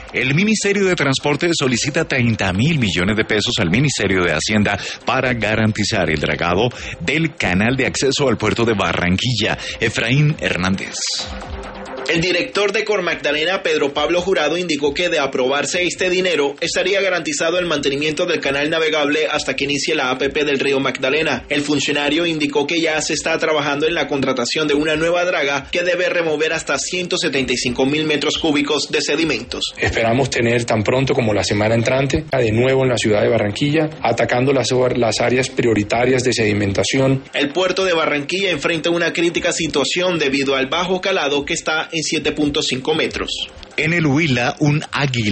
El Ministerio de Transporte solicita 30.000 millones de pesos al Ministerio de Hacienda para garantizar el dragado del canal de acceso al puerto de Barranquilla. Efraín Hernández. El director de Cormagdalena, Pedro Pablo Jurado, indicó que de aprobarse este dinero, estaría garantizado el mantenimiento del canal navegable hasta que inicie la APP del río Magdalena. El funcionario indicó que ya se está trabajando en la contratación de una nueva draga que debe remover hasta 175.000 metros cúbicos de sedimentos. Esperamos tener tan pronto como la semana entrante, de nuevo en la ciudad de Barranquilla, atacando las áreas prioritarias de sedimentación. El puerto de Barranquilla enfrenta una crítica situación debido al bajo calado que está en 7.5 metros. En el Huila, un águila